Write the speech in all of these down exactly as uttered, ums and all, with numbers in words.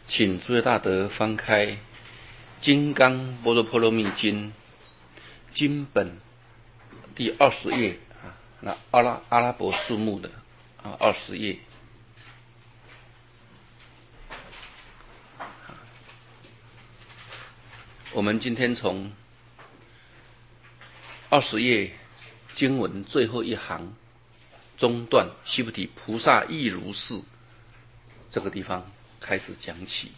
请诸位大德翻开《金刚般若波罗蜜经》经本第二十页啊，那阿拉阿拉伯数目的啊二十页。我们今天从二十页经文最后一行中段，须菩提菩萨亦如是这个地方开始讲起。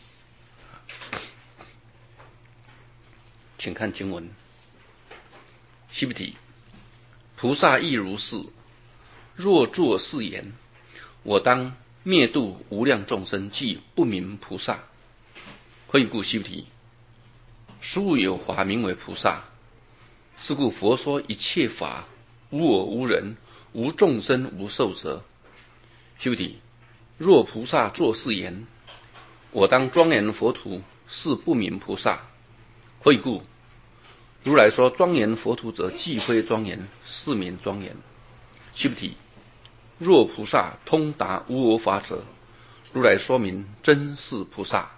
请看经文：须菩提，菩萨亦如是。若作是言，我当灭度无量众生，即不名菩萨。何以故？须菩提，素有法名为菩萨。是故佛说一切法无我无人，无众生无寿者。须菩提，若菩萨作是言，我当庄严佛土，是不名菩萨。何以故？如来说庄严佛土者，既非庄严，是名庄严。须菩提，若菩萨通达无我法者，如来说明真是菩萨。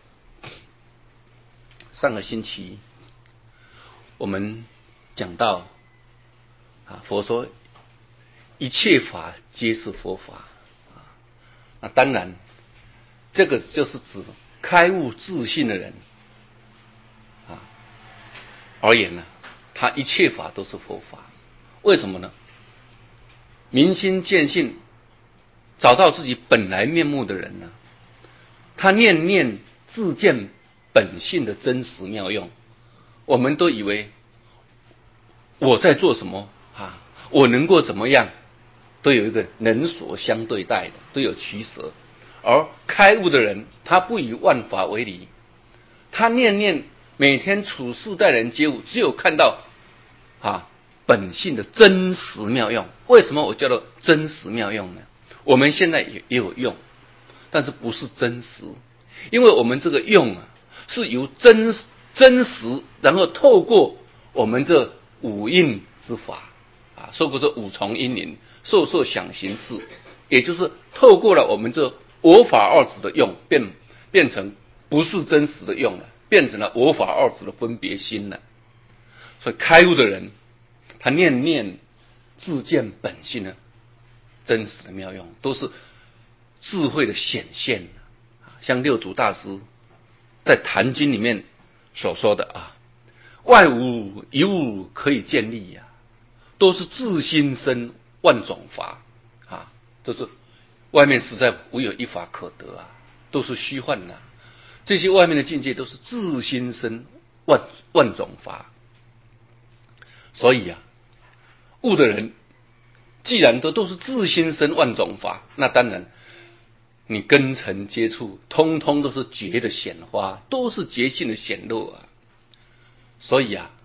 上个星期我们讲到啊，佛说一切法皆是佛法啊，那当然这个就是指开悟自信的人啊而言呢，他一切法都是佛法。为什么呢？明心见性，找到自己本来面目的人呢，他念念自见本性的真实妙用。我们都以为我在做什么啊，我能够怎么样，都有一个能所相对待的，都有取舍。而开悟的人，他不以万法为理，他念念每天处事待人接物，只有看到啊本性的真实妙用。为什么我叫做真实妙用呢？我们现在也也有用，但是不是真实，因为我们这个用啊，是由真真实，然后透过我们这五蕴之法啊，透过这五重因缘，受受想行识，也就是透过了我们这我法二执的用，变变成不是真实的用了，变成了我法二执的分别心了。所以开悟的人，他念念自见本性的真实的妙用，都是智慧的显现。像六祖大师在《坛经》里面所说的啊，外无一物可以建立呀、啊，都是自心生万种法啊，都是外面实在无有一法可得啊，都是虚幻呐、啊。这些外面的境界都是自心生万万种法。所以啊，悟的人既然都都是自心生万种法，那当然你根尘接触，通通都是觉的显化，都是觉性的显露啊。所以啊，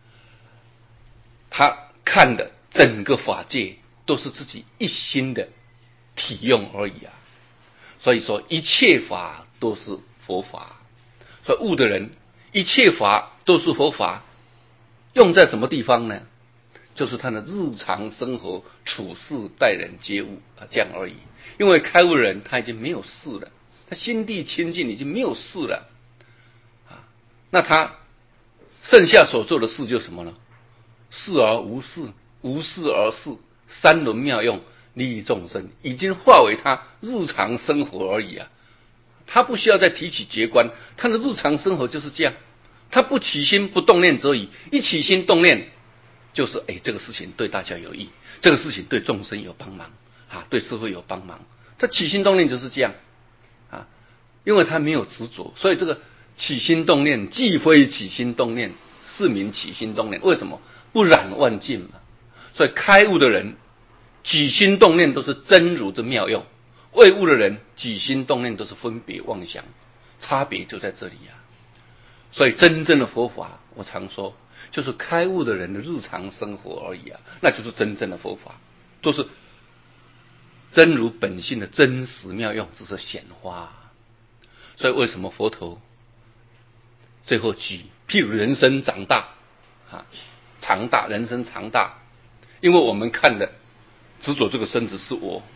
他看的整个法界都是自己一心的体用而已啊。所以说一切法都是佛法。所以悟的人，一切法都是佛法，用在什么地方呢？就是他的日常生活处事待人接物啊，这样而已。因为开悟人他已经没有事了，他心地清净，已经没有事了啊。那他剩下所做的事就是什么呢？事而无事，无事而事，三轮妙用，利益众生，已经化为他日常生活而已啊。他不需要再提起觉观，他的日常生活就是这样。他不起心不动念则已，一起心动念，就是哎，这个事情对大家有益，这个事情对众生有帮忙啊，对社会有帮忙。他起心动念就是这样啊，因为他没有执着，所以这个起心动念既非起心动念，是名起心动念。为什么？不染万境嘛。所以开悟的人起心动念都是真如的妙用，未悟的人起心动念都是分别妄想，差别就在这里啊。所以真正的佛法，我常说就是开悟的人的日常生活而已啊，那就是真正的佛法，都是真如本性的真实妙用，只是显化。所以为什么佛陀最后举譬如人生长大啊，长大，人生长大，因为我们看的执着这个身子是我，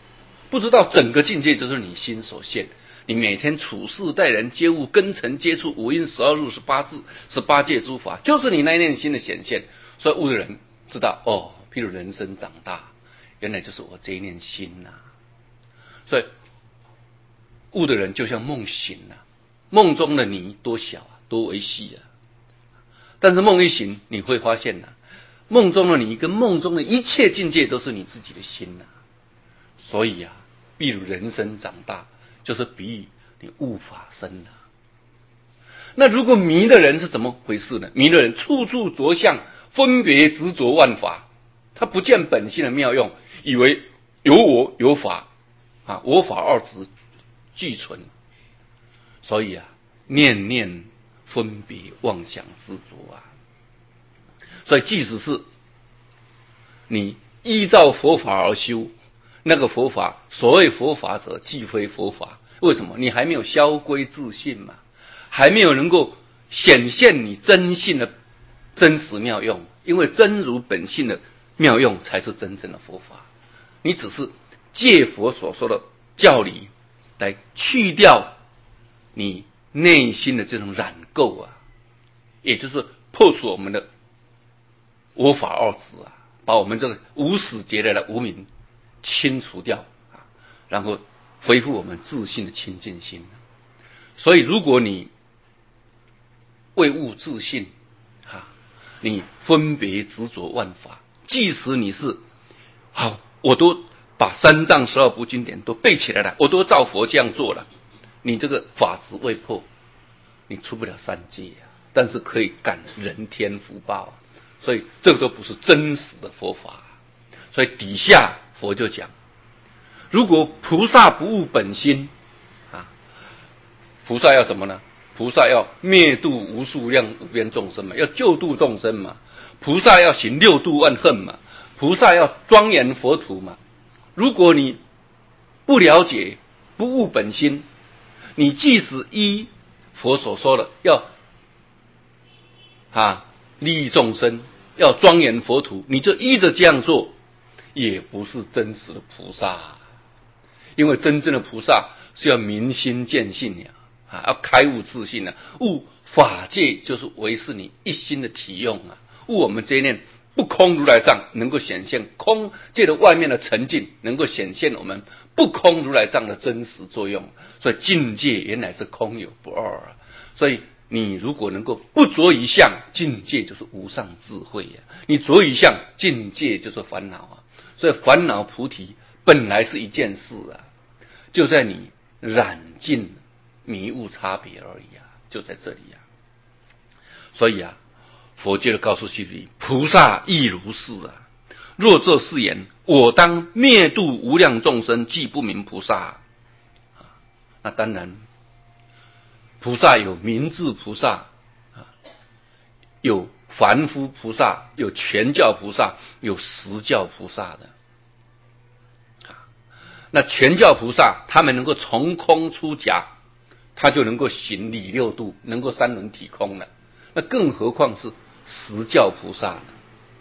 不知道整个境界就是你心所现。你每天处事待人接物根尘接触五阴十二入十八字十八界诸法，就是你那一念心的显现。所以悟的人知道哦，譬如人生长大，原来就是我这一念心呐、啊。所以悟的人就像梦醒了、啊，梦中的你多小啊，多微细啊！但是梦一醒，你会发现呐、啊，梦中的你跟梦中的一切境界都是你自己的心呐、啊。所以啊，譬如人生长大，就是比喻你悟法身了、啊。那如果迷的人是怎么回事呢？迷的人处处着相，分别执着万法，他不见本性的妙用，以为有我有法啊，我法二执俱存，所以啊，念念分别妄想执着啊。所以即使是你依照佛法而修，那个佛法，所谓佛法者，既非佛法。为什么？你还没有消归自性嘛，还没有能够显现你真性的真实妙用。因为真如本性的妙用才是真正的佛法。你只是借佛所说的教理来去掉你内心的这种染垢啊，也就是破除我们的我法二执啊，把我们这个无始劫来的无明清除掉啊，然后恢复我们自信的清净心。所以如果你为悟自信啊，你分别执着万法，即使你是好，我都把三藏十二部经典都背起来了，我都照佛这样做了，你这个法执未破，你出不了三界啊，但是可以感人天福报啊。所以这个都不是真实的佛法、啊。所以底下佛就讲，如果菩萨不悟本心啊，菩萨要什么呢？菩萨要灭度无数量无边众生嘛，要救度众生嘛。菩萨要行六度万恨嘛，菩萨要庄严佛土嘛。如果你不了解不悟本心，你即使依佛所说的要啊利益众生，要庄严佛土，你就依着这样做，也不是真实的菩萨。因为真正的菩萨是要明心见性呀，啊，要开悟自性啊，悟法界就是唯是你一心的体用啊，悟我们这一念不空如来藏，能够显现空界的外面的沉静，能够显现我们不空如来藏的真实作用。所以境界原来是空有不二啊。所以你如果能够不着于相，境界就是无上智慧呀、啊；你着于相，境界就是烦恼啊。所以烦恼菩提本来是一件事啊，就在你染尽迷悟差别而已啊，就在这里啊。所以啊，佛就告诉须弥，菩萨亦如是啊。若这是言，我当灭度无量众生，既不明菩萨啊。那当然，菩萨有明智菩萨啊，有凡夫菩萨，有全教菩萨，有实教菩萨的。那全教菩萨他们能够从空出假，他就能够行理六度，能够三轮体空了。那更何况是实教菩萨呢？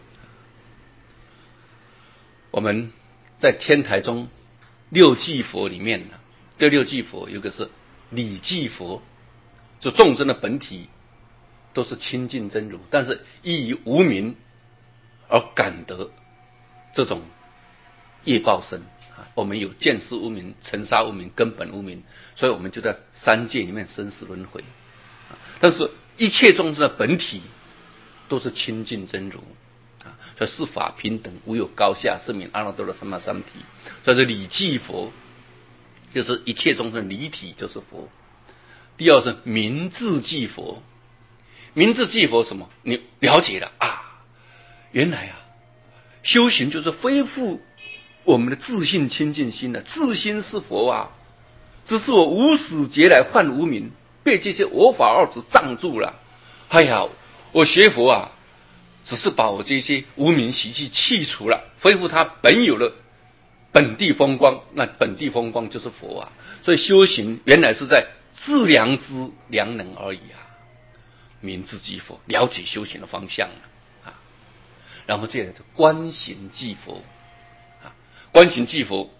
我们在天台中六寂佛里面呢，这六寂佛有个是理寂佛，就众生的本体都是清净真如，但是依于无明而感得这种业报身。我们有见识无明、尘沙无明、根本无明，所以我们就在三界里面生死轮回。但是一切众生的本体都是清净真如啊，所以是法平等，无有高下，是名阿耨多罗三藐三菩提。所以这理寂佛就是一切众生离体就是佛。第二是明智寂佛，明智寂佛什么？你了解了啊，原来啊，修行就是恢复我们的自信清净心啊，自心是佛啊，只是我无始劫来犯无明，被这些我法二执障住了。哎呀，我学佛啊，只是把我这些无明习气去除了，恢复它本有的本地风光。那本地风光就是佛啊。所以修行原来是在自良知良能而已啊。明智寂佛，了解修行的方向啊。然后接着观行寂佛。观行寂佛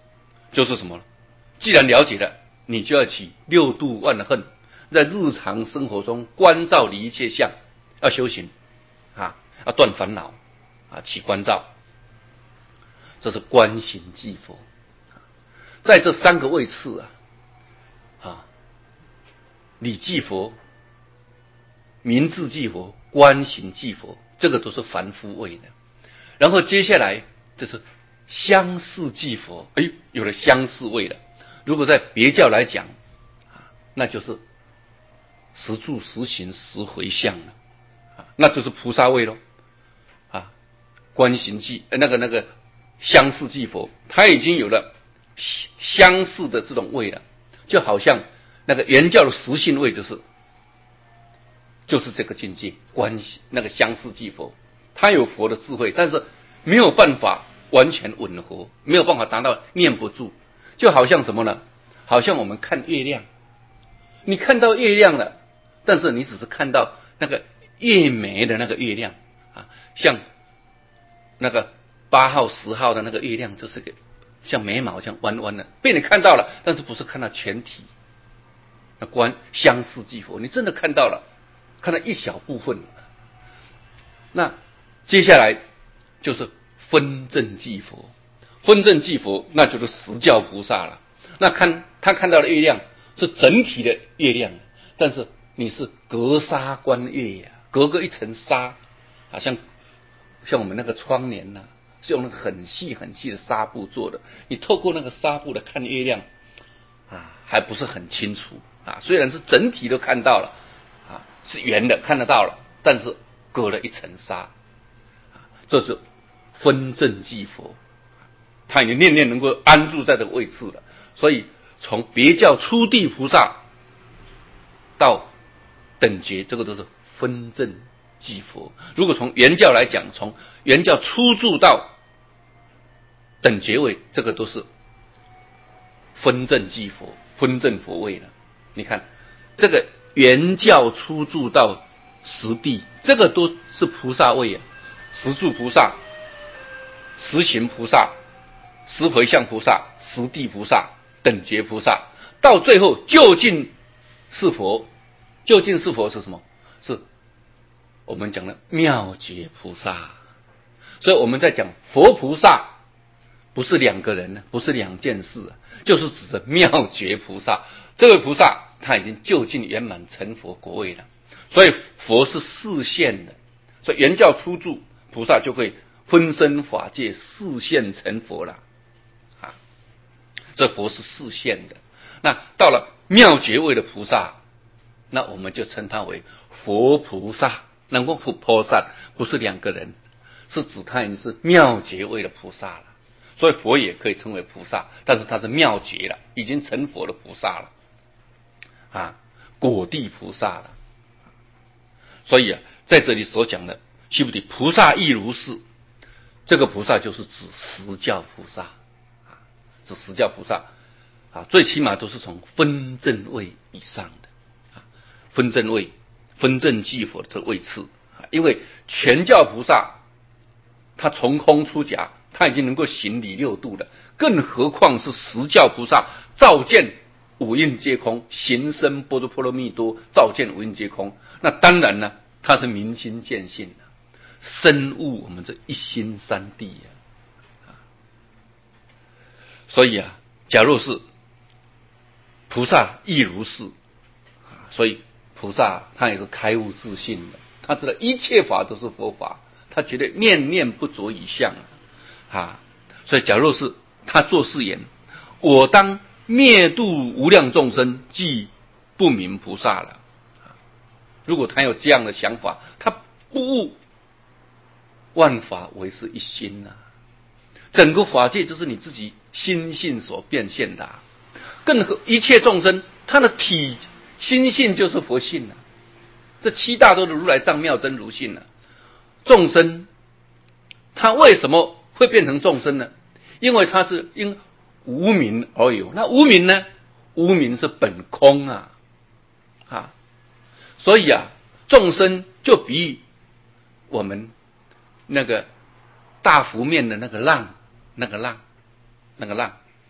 就是什么？既然了解了，你就要起六度万恨，在日常生活中关照离一切相，要修行啊，要断烦恼啊，起关照，这是观行即佛。在这三个位次啊，啊，理即佛、明智即佛、观行即佛，这个都是凡夫位的。然后接下来这是相似即佛，哎，有了相似位了。如果在别教来讲，啊，那就是实住、实行、实回向了，啊，那就是菩萨位喽，啊，观行即那个那个相似即佛，他已经有了相似的这种位了，就好像那个原教的实性位就是就是这个境界，观那个相似即佛，他有佛的智慧，但是没有办法完全吻合，没有办法达到念不住。就好像什么呢？好像我们看月亮，你看到月亮了，但是你只是看到那个月眉的那个月亮啊，像那个八号、十号的那个月亮，就是个像眉毛这样弯弯的，被你看到了，但是不是看到全体？那观相似即佛，你真的看到了，看到一小部分。那接下来就是分正即佛。分正即佛，那就是实教菩萨了。那看他看到的月亮是整体的月亮，但是你是隔沙观月呀，隔个一层纱，好像像我们那个窗帘呐、啊，是用那个很细很细的纱布做的。你透过那个纱布来看月亮啊，还不是很清楚啊。虽然是整体都看到了啊，是圆的看得到了，但是隔了一层纱，啊，这是分正即佛。他已经念念能够安住在这个位置了，所以从别教初地菩萨到等觉，这个都是分正即佛。如果从原教来讲，从原教初住到等觉位，这个都是分正即佛，分正佛位了。你看这个原教初住到实地，这个都是菩萨位啊，实住菩萨、实行菩萨、实回向菩萨、实地菩萨、等觉菩萨，到最后究竟是佛。究竟是佛是什么？是我们讲的妙觉菩萨。所以我们在讲佛菩萨，不是两个人，不是两件事，就是指着妙觉菩萨。这位菩萨他已经究竟圆满成佛果位了。所以佛是示现的，所以原教初住菩萨就会分身法界示现成佛了。啊，这佛是示现的。那到了妙觉位的菩萨，那我们就称他为佛菩萨。能够佛菩萨不是两个人，是指他已经是妙觉位的菩萨了。所以佛也可以称为菩萨，但是他是妙觉了，已经成佛的菩萨了，啊，果地菩萨了。所以啊，在这里所讲的须菩提菩萨亦如是，这个菩萨就是指实教菩萨啊，指实教菩萨啊，最起码都是从分正位以上的啊，分正位、分正即佛的这个位次啊，因为全教菩萨他从空出假，他已经能够行理六度了，更何况是实教菩萨照见五蕴皆空，行深般若波罗蜜多，照见五蕴皆空，那当然呢，他是明心见性的，深悟我们这一心三谛啊。所以啊，假若是菩萨亦如是，所以菩萨他也是开悟自信的，他知道一切法都是佛法，他觉得念念不着于相啊。所以假若是他作是言，我当灭度无量众生，即不明菩萨了。如果他有这样的想法，他不悟万法唯是一心呐、啊，整个法界就是你自己心性所变现的、啊，更何一切众生，他的体心性就是佛性呐、啊。这七大都是如来藏妙真如性呐、啊。众生他为什么会变成众生呢？因为他是因无明而有。那无明呢？无明是本空啊，啊，所以啊，众生就比喻我们那个大湖面的那个浪，那个浪，那个浪，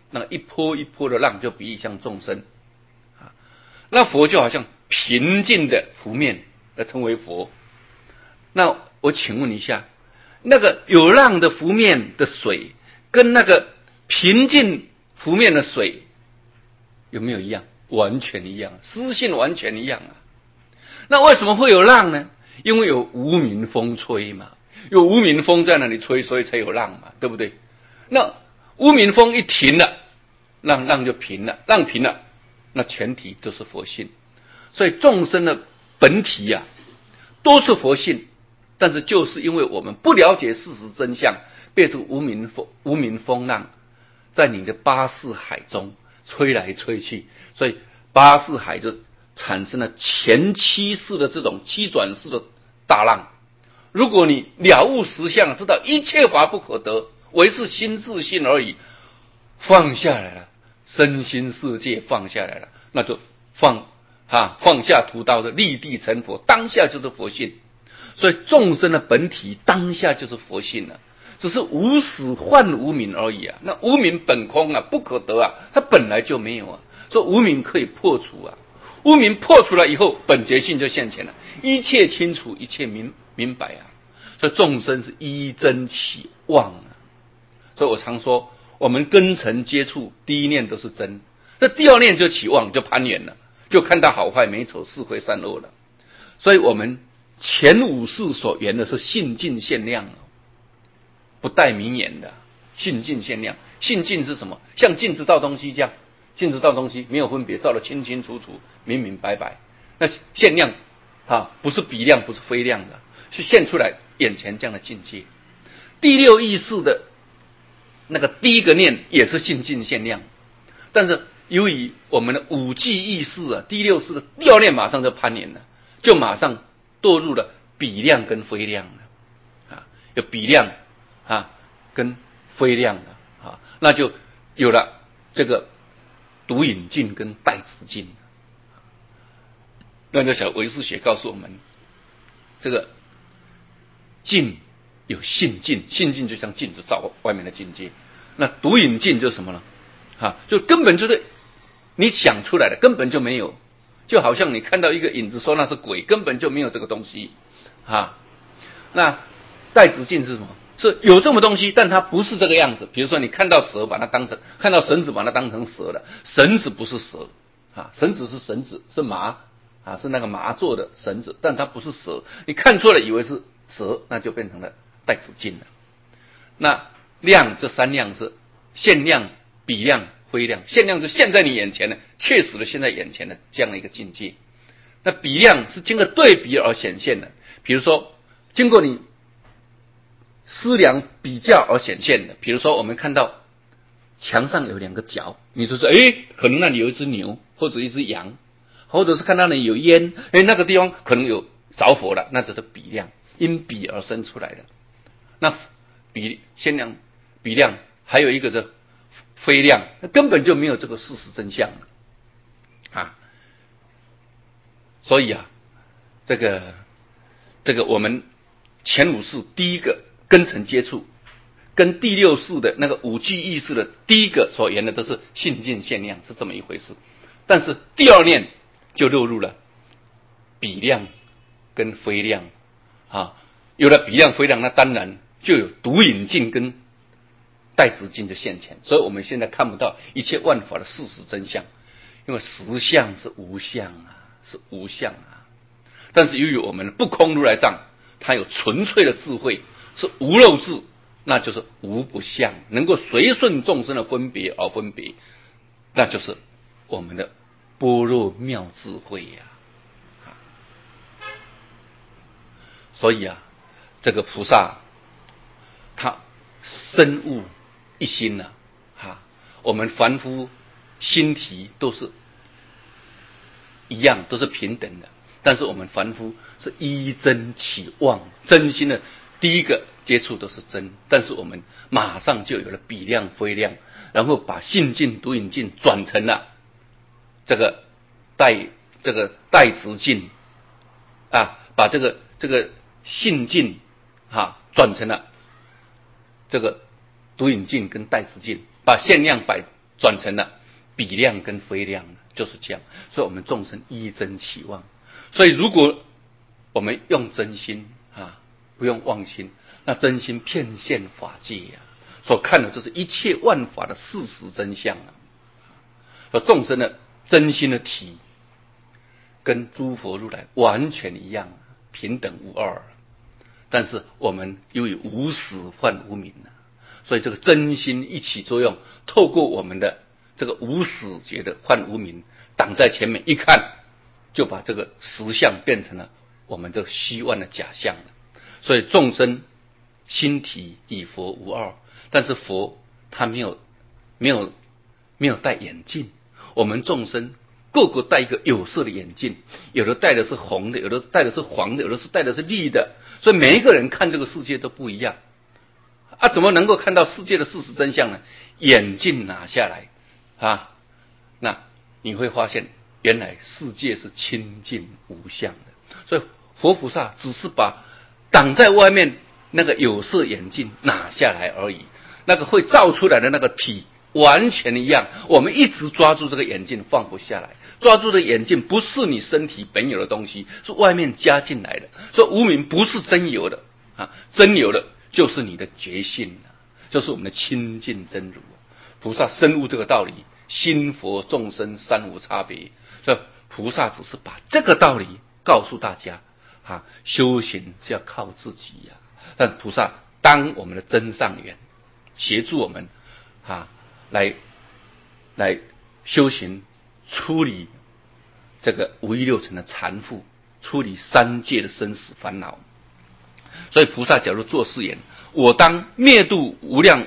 那一波一波的浪就比喻像众生啊。那佛就好像平静的湖面，而称为佛。那我请问一下，那个有浪的湖面的水，跟那个平静湖面的水有没有一样？完全一样，湿性完全一样啊。那为什么会有浪呢？因为有无名风吹嘛，有无名风在那里吹，所以才有浪嘛，对不对？那无名风一停了，浪浪就平了，浪平了，那全体都是佛性。所以众生的本体啊，都是佛性，但是就是因为我们不了解事实真相，被这个无名风无名风浪在你的八识海中吹来吹去，所以八识海就产生了前七世的这种七转世的大浪。如果你了悟实相，知道一切法不可得，唯是心自性而已，放下来了，身心世界放下来了，那就放啊放下屠刀的立地成佛，当下就是佛性。所以众生的本体当下就是佛性了，只是无始幻无明而已啊。那无明本空啊，不可得啊，它本来就没有啊。所以无明可以破除啊，无明破除了以后，本觉性就现前了，一切清楚，一切明明白啊。所以众生是依真起妄啊。所以我常说，我们根尘接触，第一念都是真，这第二念就起妄，就攀缘了，就看到好坏美丑是非善恶了。所以我们前五世所言的是性净限量，不带名言的性净限量。性净是什么？像镜子照东西这样，镜子照东西没有分别，照得清清楚楚、明明白白。那限量啊，不是比量，不是非量的，是现出来眼前这样的境界。第六意识的那个第一个念也是性净限量，但是由于我们的五际意识啊，第六识的第二念马上就攀缘了，就马上堕入了比量跟非量了啊，有比量啊跟非量了啊，那就有了这个独引境跟带子境。那个小唯识学告诉我们，这个境有性境，性境就像镜子照外面的境界。那独引境就是什么呢？啊，就根本就是你想出来的，根本就没有。就好像你看到一个影子，说那是鬼，根本就没有这个东西啊。那带子境是什么？是有这么东西，但它不是这个样子。比如说你看到蛇，把它当成看到绳子，把它当成蛇了。绳子不是蛇啊，绳子是绳子，是麻啊，是那个麻做的绳子，但它不是蛇。你看错了，以为是蛇，那就变成了带子境了。那量这三量是限量、比量、非量。限量是现在你眼前的，确实的现在眼前的这样的一个境界。那比量是经过对比而显现的，比如说经过你思量比较而显现的。比如说我们看到墙上有两个角，你就说诶，可能那里有一只牛或者一只羊，或者是看到那里有烟，诶，那个地方可能有着火了，那就是比量，因比而生出来的。那比限量、比量，还有一个是非量，根本就没有这个事实真相啊。所以啊，这个这个我们前五世第一个根尘接触，跟第六世的那个五际意识的第一个所言的都是性净限量，是这么一回事。但是第二念就落入了比量跟非量啊，有了比量非量，那当然就有独引境跟带子境的现前。所以我们现在看不到一切万法的事实真相，因为实相是无相啊，是无相啊。但是由于我们的不空如来藏，它有纯粹的智慧，是无漏智，那就是无不相，能够随顺众生的分别而分别，那就是我们的般若妙智慧呀、啊。所以啊，这个菩萨他深悟一心呢、啊，啊，我们凡夫心体都是一样，都是平等的。但是我们凡夫是依真起妄，真心的第一个接触都是真，但是我们马上就有了比量非量，然后把性净独引净转成了这个带这个带子净啊，把这个这个性净啊转成了这个独引净跟带子净，把限量摆转成了比量跟非量，就是这样。所以我们众生依真起妄。所以如果我们用真心啊，不用妄心，那真心遍现法界呀、啊，所看的就是一切万法的事实真相啊。而众生的真心的体，跟诸佛如来完全一样，平等无二。但是我们由于无始幻无明啊，所以这个真心一起作用，透过我们的这个无始觉的幻无明挡在前面，一看就把这个实相变成了我们这个虚幻的假象了。所以众生心体与佛无二，但是佛他没有没有没有戴眼镜，我们众生个个戴一个有色的眼镜，有的戴的是红的，有的戴的是黄的，有的是戴的是绿的，所以每一个人看这个世界都不一样啊！怎么能够看到世界的事实真相呢？眼镜拿下来啊，那你会发现原来世界是清净无相的。所以佛菩萨只是把挡在外面那个有色眼镜拿下来而已，那个会照出来的那个体完全一样。我们一直抓住这个眼镜放不下来，抓住的眼镜不是你身体本有的东西，是外面加进来的。所以无明不是真有的啊，真有的就是你的觉性，就是我们的清净真如。菩萨深悟这个道理，心佛众生三无差别。所以菩萨只是把这个道理告诉大家啊，修行是要靠自己呀、啊。但菩萨当我们的真上缘，协助我们啊，来来修行，处理这个五欲六尘的缠缚，处理三界的生死烦恼。所以菩萨假如作是言：我当灭度无量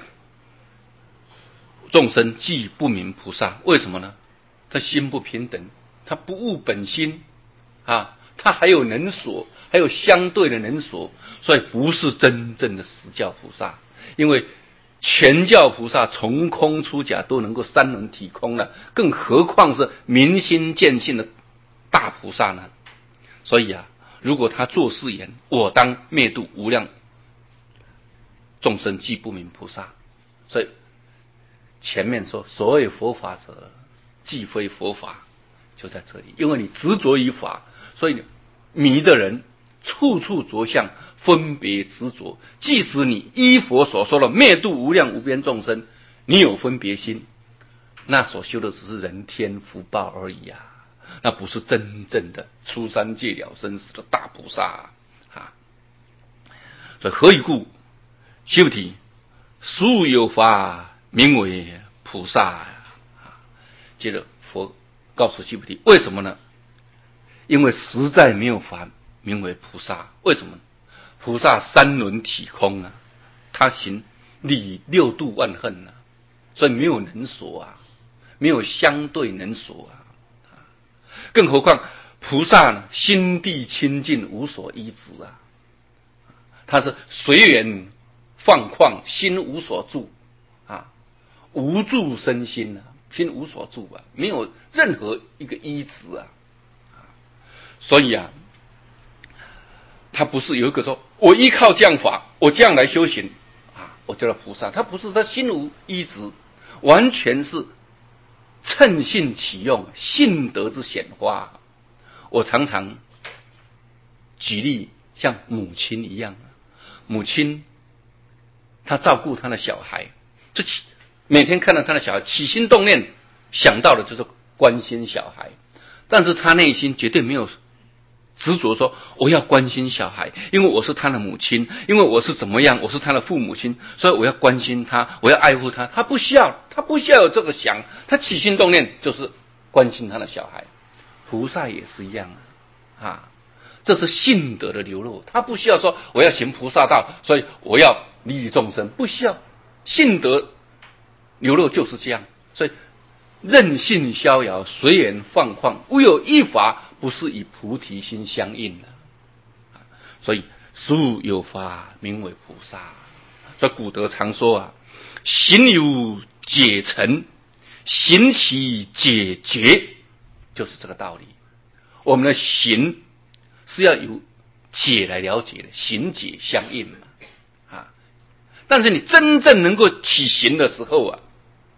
众生，即不明菩萨。为什么呢？他心不平等，他不悟本心啊，他还有能所，还有相对的能所，所以不是真正的实教菩萨。因为全教菩萨从空出假都能够三轮体空了，更何况是明心见性的大菩萨呢？所以啊，如果他作是言：我当灭度无量众生，即不明菩萨。所以前面说所谓佛法者，即非佛法，就在这里。因为你执着于法，所以迷的人处处着相，分别执着。即使你依佛所说的灭度无量无边众生，你有分别心，那所修的只是人天福报而已啊，那不是真正的出三界了生死的大菩萨啊。所以何以故？须菩提，素有法名为菩萨啊。接着佛告诉须菩提，为什么呢？因为实在没有法名为菩萨。为什么？菩萨三轮体空啊，他行理六度万恨啊，所以没有能所啊，没有相对能所啊。更何况菩萨呢，心地清净，无所依止啊，他是随缘放旷，心无所住啊，无住身心啊，心无所住啊，没有任何一个依止啊。所以啊，他不是有一个说我依靠这样法，我这样来修行啊，我叫他菩萨。他不是，他心无依止，完全是趁性起用，性德之显发。我常常举例，像母亲一样，母亲她照顾她的小孩，就每天看到她的小孩，起心动念想到的就是关心小孩，但是她内心绝对没有执着说我要关心小孩，因为我是他的母亲，因为我是怎么样，我是他的父母亲，所以我要关心他，我要爱护他。他不需要，他不需要有这个想，他起心动念就是关心他的小孩。菩萨也是一样啊，啊，这是性德的流露。他不需要说我要行菩萨道，所以我要利益众生，不需要。性德流露就是这样，所以任性逍遥，随缘放旷，无有一法不是与菩提心相应的。所以素有法名为菩萨。所以古德常说啊，行有解成，行其解决，就是这个道理。我们的行是要有解来了解的，行解相应嘛啊。但是你真正能够起行的时候啊，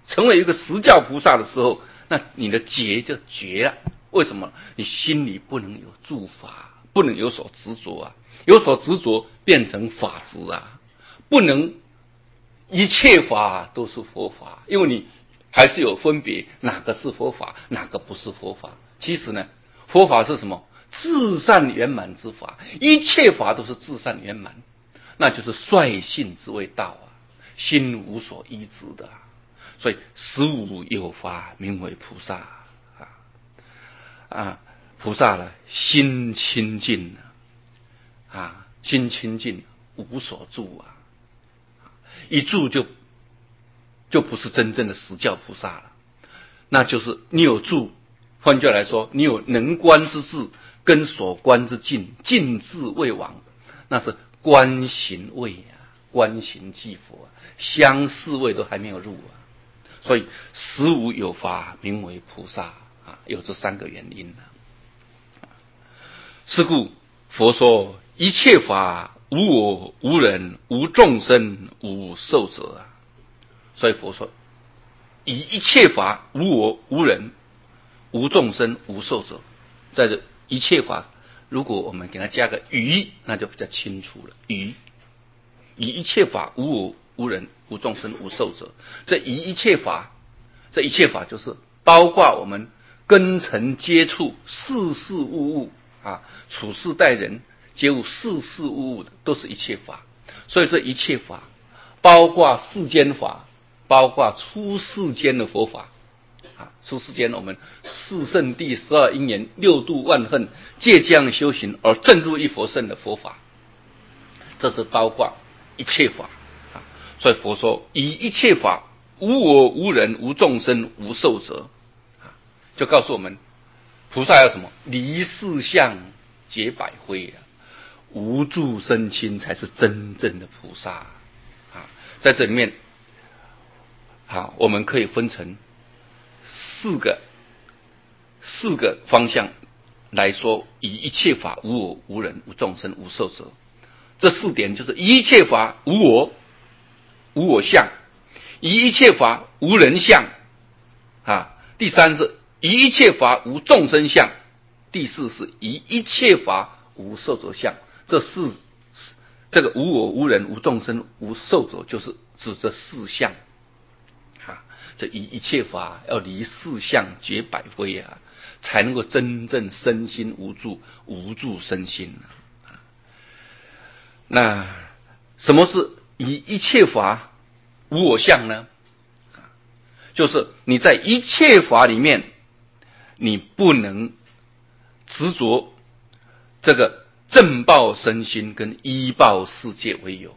成为一个实教菩萨的时候，那你的结就绝了。为什么？你心里不能有住法，不能有所执着啊，有所执着变成法执啊，不能一切法都是佛法，因为你还是有分别，哪个是佛法，哪个不是佛法。其实呢，佛法是什么？至善圆满之法，一切法都是至善圆满，那就是率性之谓道啊，心无所依止的啊。所以十五有法名为菩萨啊啊，菩萨呢，心清净啊，心清净无所住啊，一住就就不是真正的实教菩萨了，那就是你有住，换句话来说，你有能观之智跟所观之境，境智未往，那是观行位啊，观行即佛啊，相似位都还没有入啊。所以十五有法名为菩萨啊，有这三个原因啊。是故佛说一切法无我无人无众生无寿者啊。所以佛说以一切法无我无人无众生无寿者，在这一切法，如果我们给它加个于，那就比较清楚了。于以一切法无我无人无众生无寿者，这以一切法，这一切法就是包括我们根尘接触事事物物啊，处事待人皆无事事物物的，都是一切法。所以这一切法包括世间法，包括出世间的佛法啊，出世间我们四圣谛十二因缘六度万恨借这样修行而证入一佛圣的佛法，这是包括一切法啊。所以佛说以一切法无我无人无众生无寿者啊，就告诉我们菩萨要什么？离世相解百灰啊，无住身心才是真正的菩萨啊。在这里面好，我们可以分成四个四个方向来说，以一切法无我无人无众生无寿者。这四点就是一切法无我无我相，一切法无人相啊，第三是一切法无众生相，第四是一切法无寿者相。这四这个无我无人无众生无寿者，就是指这四相啊。这一一切法要离四相绝百非啊，才能够真正身心无住，无住身心啊。那什么是以一切法无我相呢？就是你在一切法里面，你不能执着这个正报身心跟依报世界为有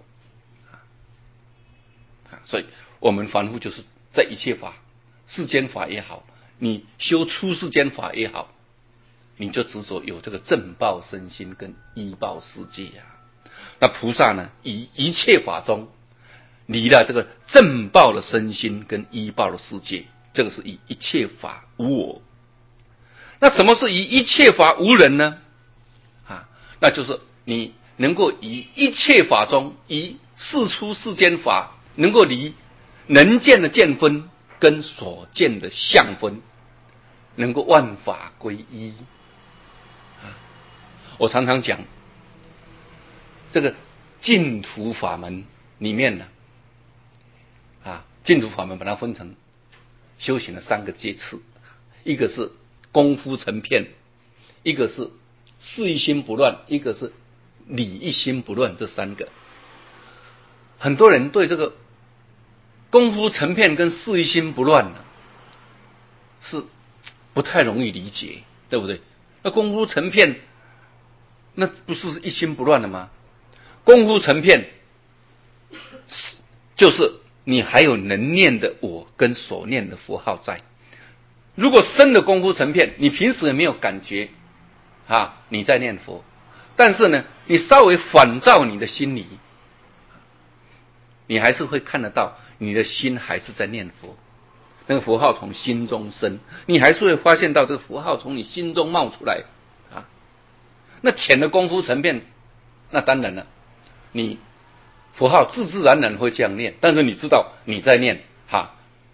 啊。所以我们凡夫就是在一切法，世间法也好，你修出世间法也好，你就执着有这个正报身心跟依报世界啊。那菩萨呢，以一切法中离了这个正报的身心跟依报的世界，这个是以一切法无我。那什么是以一切法无人呢？啊，那就是你能够以一切法中，以世出世间法，能够离能见的见分跟所见的相分，能够万法归一啊。我常常讲这个净土法门里面呢，啊，净土法门把它分成修行的三个阶次，一个是功夫成片，一个是事一心不乱，一个是理一心不乱，这三个。很多人对这个功夫成片跟事一心不乱呢，是不太容易理解，对不对？那功夫成片，那不是一心不乱的吗？功夫成片就是你还有能念的我跟所念的佛号在。如果深的功夫成片，你平时也没有感觉啊你在念佛，但是呢，你稍微反照你的心里，你还是会看得到你的心还是在念佛，那个佛号从心中生，你还是会发现到这个佛号从你心中冒出来啊。那浅的功夫成片，那当然了，你佛号自自然然会这样念，但是你知道你在念哈，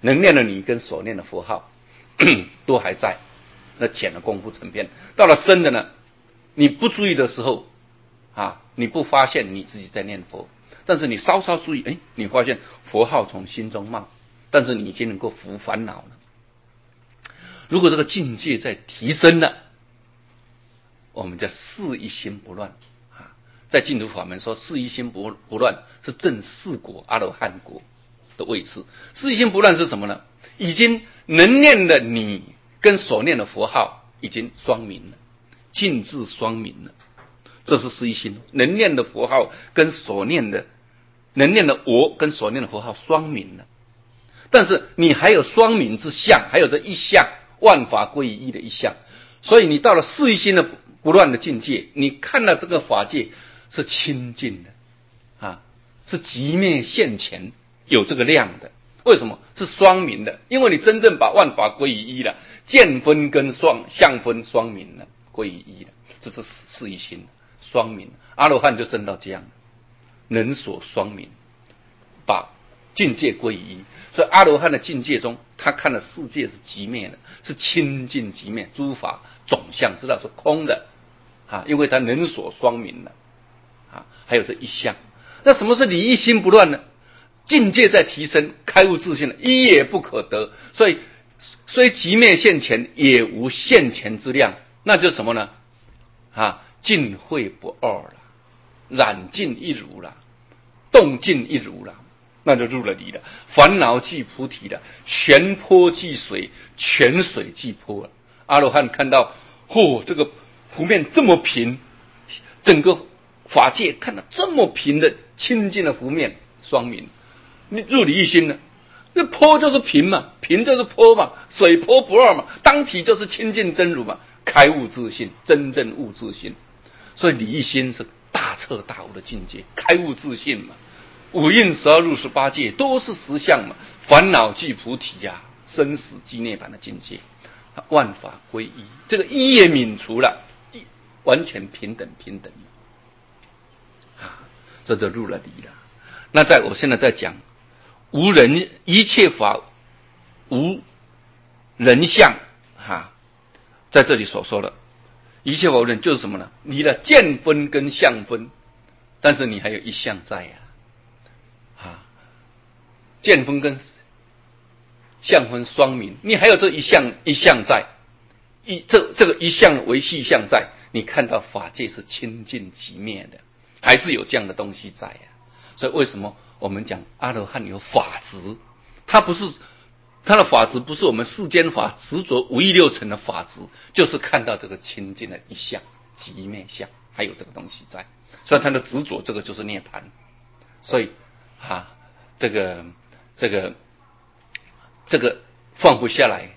能念的你跟所念的佛号都还在，那浅的功夫成片。到了深的呢，你不注意的时候啊，你不发现你自己在念佛，但是你稍稍注意，哎，你发现佛号从心中冒，但是你已经能够伏烦恼了。如果这个境界在提升了，我们叫事一心不乱啊。在净土法门说，事一心不不乱是证四果阿罗汉果的位置。事一心不乱是什么呢？已经能念的你跟所念的佛号已经双明了，尽至双明了，这是事一心。能念的佛号跟所念的能念的我跟所念的佛号双明了，但是你还有双明之相，还有这一相万法归于一的一相，所以你到了事一心的不乱的境界，你看到这个法界是清净的啊，是寂灭现前，有这个量的。为什么是双明的？因为你真正把万法归于一了，见分跟双相分双明了，归于一了，这是事一心双明。阿罗汉就证到这样，能所双明，把境界归于一。所以阿罗汉的境界中，他看的世界是寂灭的，是清净寂灭，诸法总相知道是空的啊，因为他能所双明了啊。还有这一相，那什么是理一心不乱呢？境界在提升，开悟自性了，一也不可得。所以虽寂灭现前，也无现前之量，那就是什么呢？啊，净慧不二了，染净一如了，动静一如了，那就入了理了。烦恼即菩提了，泉波即水，泉水即波了。阿罗汉看到，嚯、哦，这个湖面这么平，整个法界看到这么平的清净的湖面，双明。你入理一心呢？那波就是平嘛，平就是波嘛，水波不二嘛，当体就是清净真如嘛，开悟自性，真正悟自性。所以理一心是大彻大悟的境界，开悟自性嘛。五蕴十二入十八界都是实相嘛，烦恼即菩提呀、啊，生死即涅槃的境界，万法归一，这个一也泯除了，完全平等平等啊，这就入了理了。那在我现在在讲。无人一切法无人相哈、啊，在这里所说的一切法无人就是什么呢？离了见分跟相分，但是你还有一相在呀、啊，啊，见分跟相分双明，你还有这一相一相在，一这这个一相为系相在，你看到法界是清净寂灭的，还是有这样的东西在呀、啊？所以为什么？我们讲阿罗汉有法执，他不是他的法执不是我们世间法执着五欲六尘的法执，就是看到这个清净的一相寂灭相，还有这个东西在，所以他的执着这个就是涅槃。所以啊，这个这个这个放不下来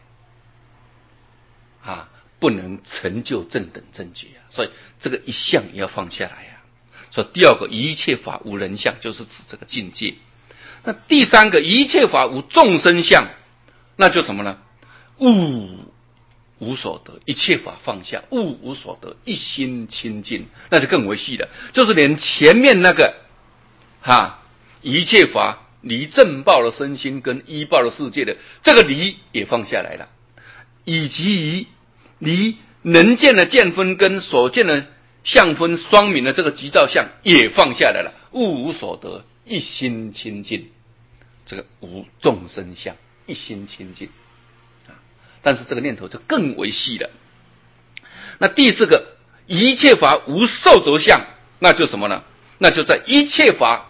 啊，不能成就正等正觉啊，所以这个一相也要放下来啊。说第二个一切法无人相，就是指这个境界。那第三个一切法无众生相，那就什么呢？物无所得，一切法放下，物无所得，一心清净，那就更为细了。就是连前面那个哈一切法离正报的身心跟依报的世界的这个离也放下来了，以及于离能见的见分跟所见的相分双明的这个极照相也放下来了，物无所得，一心清净，这个无众生相，一心清净啊。但是这个念头就更为细了。那第四个一切法无受着相，那就什么呢？那就在一切法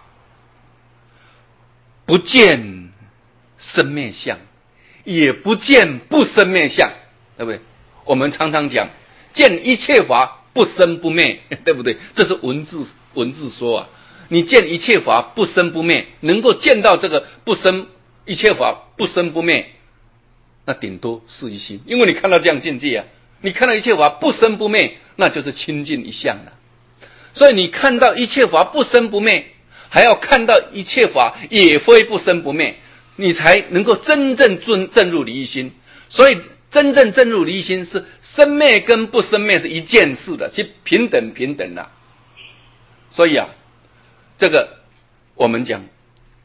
不见生灭相，也不见不生灭相，对不对？我们常常讲见一切法不生不灭，对不对？这是文字文字说啊，你见一切法不生不灭，能够见到这个不生一切法不生不灭，那顶多是一心，因为你看到这样境界啊，你看到一切法不生不灭，那就是清净一相了。所以你看到一切法不生不灭，还要看到一切法也非不生不灭，你才能够真正证入离一心。所以真正证入离心是生灭跟不生灭是一件事的，是平等平等的。所以啊，这个我们讲啊，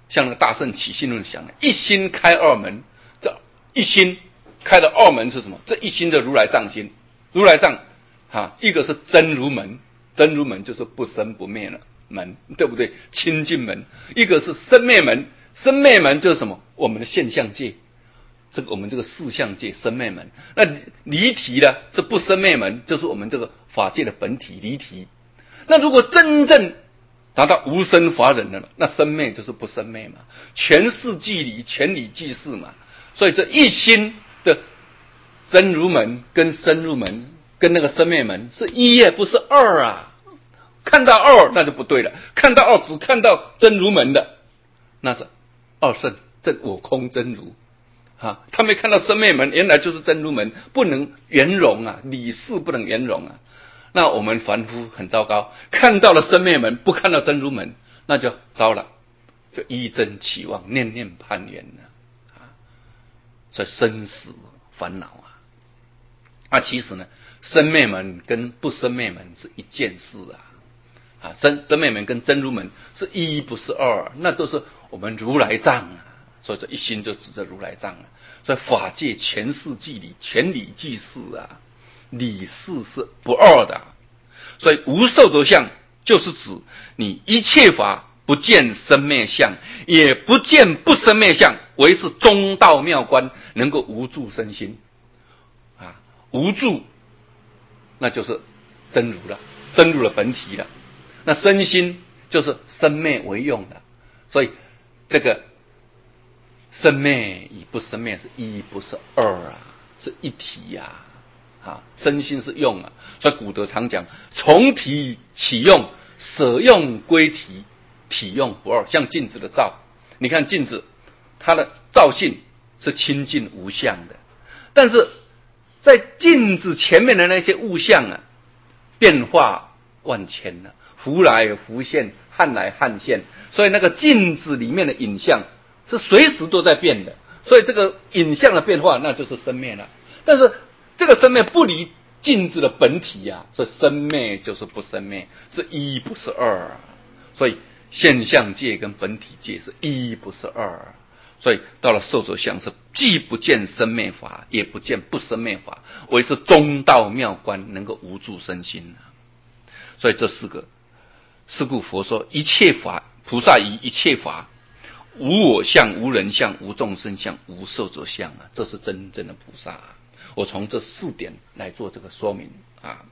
像那个大圣起信论讲的，一心开二门，这一心开的二门是什么？这一心的如来藏心，如来藏啊，一个是真如门，真如门就是不生不灭了门，对不对？清净门，一个是生灭门，生灭门就是什么？我们的现象界，这个我们这个四相界生灭门。那离体呢是不生灭门，就是我们这个法界的本体离体。那如果真正达到无生法忍的了，那生灭就是不生灭嘛，全事即离，全理即事嘛。所以这一心的真如门跟深入门跟那个生灭门是一也不是二啊。看到二那就不对了，看到二只看到真如门的，那是二圣真我空真如啊。他没看到生灭门，原来就是真如门，不能圆融啊，理事不能圆融啊。那我们凡夫很糟糕，看到了生灭门，不看到真如门，那就糟了，就依真期望，念念攀缘了啊，所以生死烦恼啊。啊，其实呢，生灭门跟不生灭门是一件事啊，啊，生生灭门跟真如门是一不是二，那都是我们如来藏啊。所以这一心就指着如来藏啊。所以法界全事即理，全理即事啊。理事是不二的、啊，所以无受着相就是指你一切法不见生灭相，也不见不生灭相，唯是中道妙观，能够无住身心啊。无住那就是真如了，真如的本体了。那身心就是生灭为用的，所以这个生灭与不生灭是一不是二啊，是一体呀、啊。啊，身心是用啊，所以古德常讲从体起用，舍用归体，体用不二。像镜子的照，你看镜子，它的照性是清净无相的，但是在镜子前面的那些物象啊，变化万千啊，浮来浮现，汉来汉现，所以那个镜子里面的影像是随时都在变的，所以这个影像的变化那就是生灭了。但是这个生灭不离镜子的本体啊，这生灭就是不生灭，是一不是二啊。所以现象界跟本体界是一不是二、啊，所以到了受者相是既不见生灭法，也不见不生灭法，唯是中道妙观，能够无住身心、啊、所以这四个，是故佛说一切法，菩萨于一切法无我相、无人相、无众生相、无寿者相啊，这是真正的菩萨、啊。我从这四点来做这个说明啊。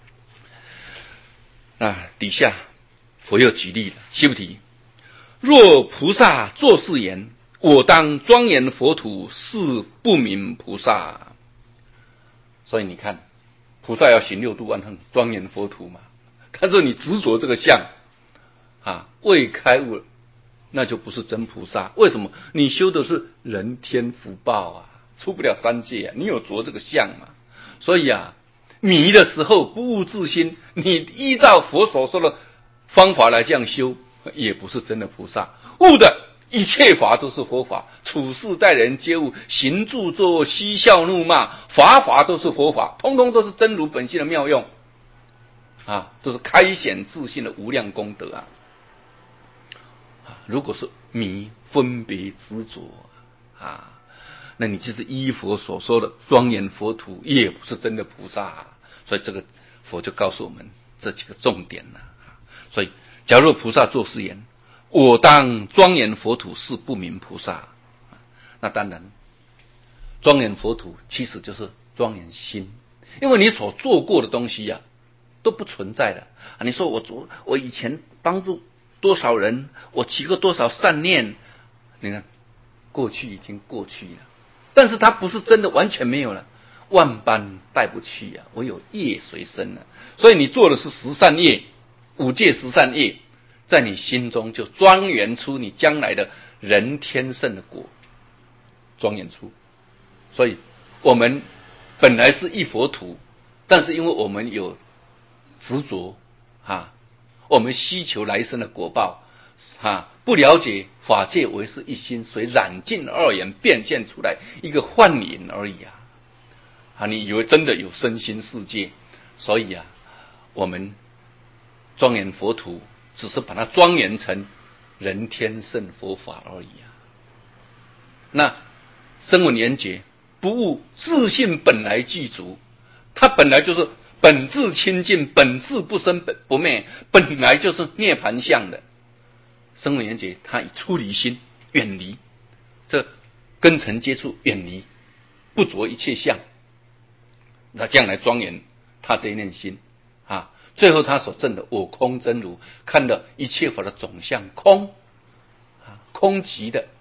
啊，底下佛又举例了，须菩提，若菩萨作是言，我当庄严佛土，是不明菩萨。所以你看，菩萨要行六度万行，庄严佛土嘛。但是你执着这个相啊，未开悟，那就不是真菩萨。为什么？你修的是人天福报啊，出不了三界啊，你有着这个相嘛。所以啊，迷的时候不悟自心，你依照佛所说的方法来这样修，也不是真的菩萨。悟的一切法都是佛法，处事待人皆悟，行住坐卧嬉笑怒骂，法法都是佛法，通通都是真如本性的妙用啊，都是开显自信的无量功德啊。如果是迷分别执着啊，那你就是依佛所说的庄严佛土，也不是真的菩萨、啊。所以这个佛就告诉我们这几个重点了、啊。所以假如菩萨作是言，我当庄严佛土，是不明菩萨。那当然，庄严佛土其实就是庄严心，因为你所做过的东西呀、啊，都不存在的啊。你说我做，我以前帮助多少人，我起过多少善念，你看过去已经过去了，但是它不是真的完全没有了，万般带不去啊，唯有业随身了。所以你做的是十善业，五戒十善业，在你心中就庄严出你将来的人天圣的果，庄严出。所以我们本来是一佛土，但是因为我们有执着啊，我们希求来生的果报啊，不了解法界唯是一心，随染尽二缘变现出来一个幻影而已啊！啊，你以为真的有身心世界？所以啊，我们庄严佛土只是把它庄严成人天圣佛法而已啊。那声闻缘觉不悟自性本来具足，它本来就是本质清净，本质不生不灭，本来就是涅槃相的。声闻缘觉它以出离心远离这根尘接触，远离不着一切相，那这样来庄严他这一念心啊。最后他所证的我空真如，看到一切法的总相空啊，空寂的。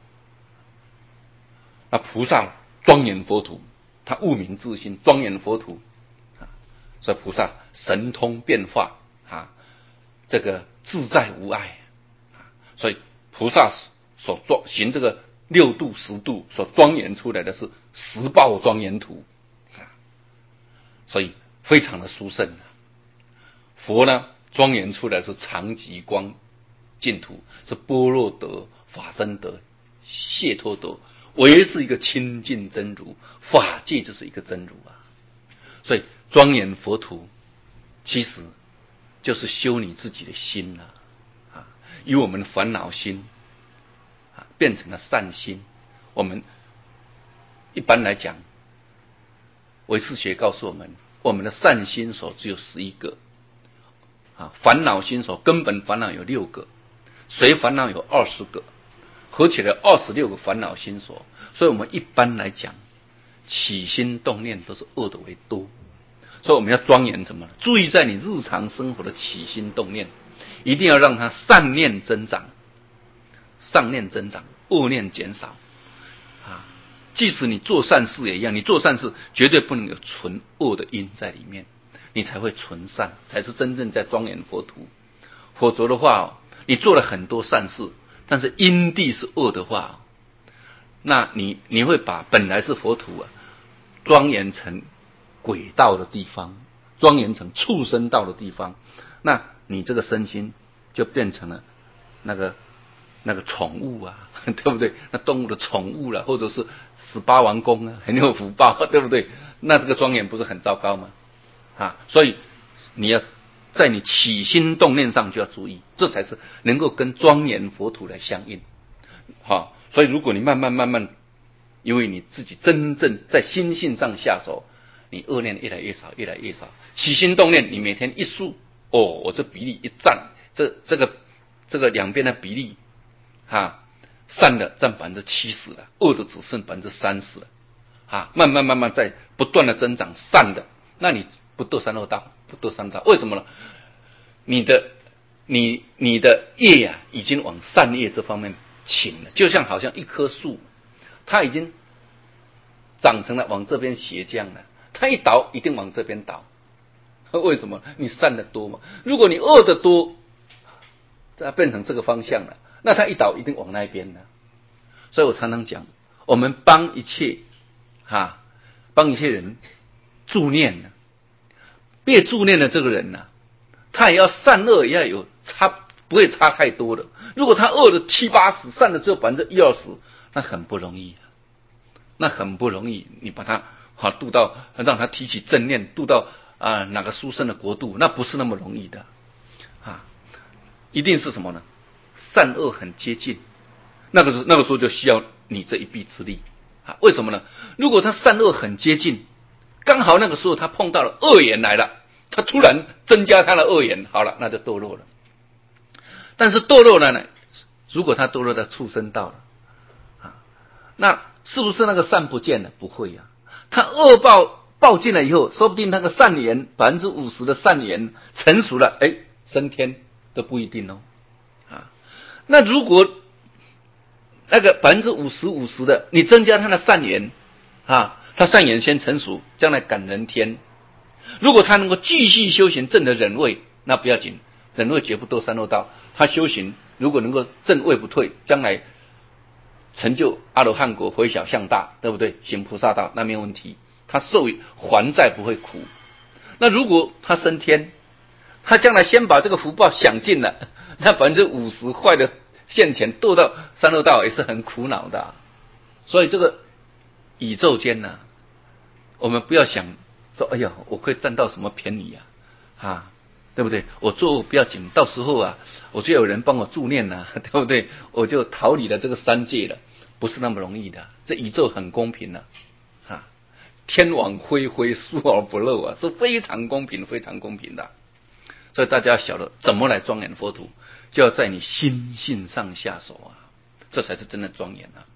那菩萨庄严佛土，他悟明自性，庄严佛土啊，所以菩萨神通变化啊，这个自在无碍啊，所以菩萨所庄行这个六度十度所庄严出来的是十报庄严图啊，所以非常的殊胜。佛呢庄严出来是常寂光净土，是般若德、法身德、解脱德，唯是一个清净真如，法界就是一个真如啊。所以庄严佛土其实就是修你自己的心啊，啊，由我们的烦恼心啊变成了善心。我们一般来讲，唯识学告诉我们，我们的善心所只有十一个啊，烦恼心所根本烦恼有六个，随烦恼有二十个，合起来二十六个烦恼心所。所以我们一般来讲，起心动念都是恶的为多。所以我们要庄严什么呢？注意在你日常生活的起心动念，一定要让它善念增长，善念增长，恶念减少啊。即使你做善事也一样，你做善事绝对不能有纯恶的因在里面，你才会纯善，才是真正在庄严佛土。否则的话，你做了很多善事，但是因地是恶的话，那你你会把本来是佛土啊，庄严成鬼道的地方，庄严成畜生道的地方，那你这个身心就变成了那个那个宠物啊，对不对？那动物的宠物了、啊，或者是十八王公啊，很有福报，对不对？那这个庄严不是很糟糕吗？啊，所以你要在你起心动念上就要注意，这才是能够跟庄严佛土来相应。好，所以如果你慢慢慢慢，因为你自己真正在心性上下手，你恶念越来越少，越来越少。起心动念，你每天一数，哦，我这比例一占，这这个这个两边的比例，哈，善的占百分之七十了，恶的只剩百分之三十了，啊，慢慢慢慢在不断的增长善的，那你不堕三恶道，不堕三恶道，为什么呢？你的你你的业呀、啊，已经往善业这方面倾了，就像好像一棵树，它已经长成了往这边斜降了。它一倒一定往这边倒，为什么？你善的多嘛。如果你恶的多，它变成这个方向了，那它一倒一定往那边了。所以我常常讲，我们帮一切哈，帮一切人助念呢，被助念的这个人呢，他也要善恶也要有差，不会差太多的。如果他恶的七八十，善的只有百分之一二十，那很不容易，那很不容易。你把他好渡到，让他提起正念，渡到啊、呃、哪个殊胜的国度，那不是那么容易的啊！一定是什么呢？善恶很接近，那个时候那个时候就需要你这一臂之力啊！为什么呢？如果他善恶很接近，刚好那个时候他碰到了恶缘来了，他突然增加他的恶缘，好了，那就堕落了。但是堕落了呢？如果他堕落到畜生道了啊，那是不是那个善不见了？不会呀、啊。他恶报报进来以后，说不定那个善缘百分之五十的善缘成熟了，哎，升天都不一定哦。啊，那如果那个百分之五十五十的，你增加他的善缘啊，他善缘先成熟，将来感人天。如果他能够继续修行正的忍位，那不要紧，忍位绝不堕三恶道。他修行如果能够正位不退，将来成就阿罗汉果，回小向大，对不对？行菩萨道那没有问题，他受还债不会苦。那如果他升天，他将来先把这个福报享尽了，那百分之五十坏的现前堕到三恶道也是很苦恼的、啊。所以这个宇宙间呢、啊，我们不要想说，哎呀，我可以占到什么便宜呀、啊？啊， 对不对？我做不要紧，到时候啊，我就有人帮我助念呐、啊，对不对？我就逃离了这个三界了，不是那么容易的。这宇宙很公平的、啊，啊，天网恢恢，疏而不漏啊，是非常公平、非常公平的。所以大家晓得怎么来庄严佛土，就要在你心性上下手啊，这才是真的庄严啊。